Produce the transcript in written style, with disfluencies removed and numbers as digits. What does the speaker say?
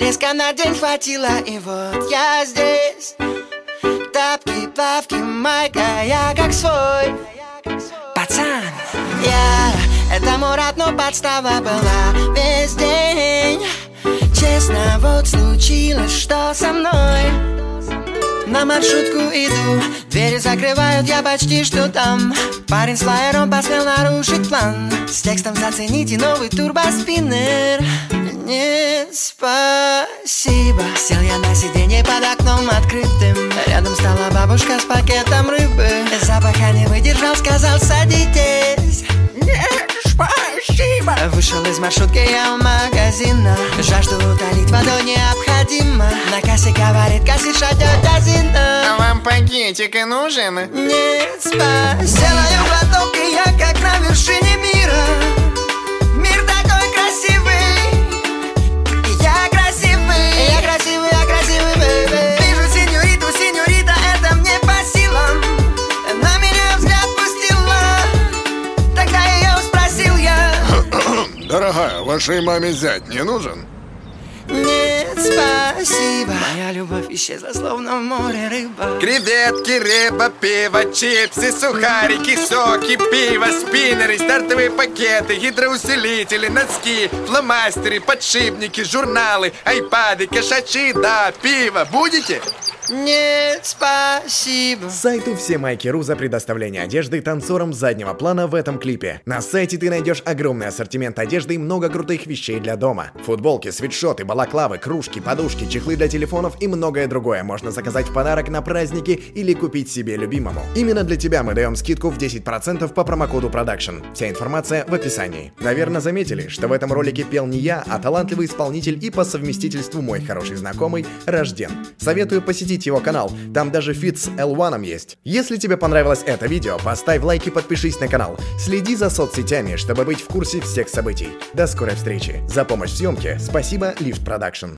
Резко на день хватило, и вот я здесь. Тапки, плавки, майка, я как свой пацан. Я этому рад, но подстава была весь день. Честно, вот случилось, что со мной. На маршрутку иду, двери закрывают, я почти что там. Парень с флаером посмел нарушить план. С текстом зацените новый турбоспиннер. Нет, спасибо. Сел я на сиденье под окном открытым. Рядом стала бабушка с пакетом рыбы. Запаха не выдержал, сказал: садитесь. Нет, спасибо. Вышел из маршрутки я у магазина. Жажду утолить водой необходимо. На кассе говорит кассирша тетя Зина: а вам пакетик и нужен? Нет, спасибо. Сделаю глоток, и я как на вершине мира. Мир такой красивый. Я красивый, я красивый, я красивый, бэйби. Вижу сеньориту, сеньорита, это мне по силам. На меня взгляд пустила. Тогда ее спросил я: дорогая, вашей маме зять не нужен? нет, спасибо. Моя любовь исчезла, словно в море рыба. Креветки, рыба, пиво, чипсы, сухарики, соки, пиво, спиннеры, стартовые пакеты, гидроусилители, носки, фломастеры, подшипники, журналы, айпады, кошачьи, да, пиво. Будете? Нет, спасибо. Сайту Всемайки.ру за предоставление одежды танцорам заднего плана в этом клипе. На сайте ты найдешь огромный ассортимент одежды и много крутых вещей для дома. Футболки, свитшоты, балаклавы, кружки, подушки, чехлы для телефонов и многое другое можно заказать в подарок на праздники или купить себе любимому. Именно для тебя мы даем скидку в 10% по промокоду Production. Вся информация в описании. Наверное, заметили, что в этом ролике пел не я, а талантливый исполнитель и по совместительству мой хороший знакомый Рожден. Советую посетить его канал, там даже фит с L1 есть. Если тебе понравилось это видео, поставь лайк и подпишись на канал. Следи за соцсетями, чтобы быть в курсе всех событий. До скорой встречи. За помощь в съемке спасибо Lift Production.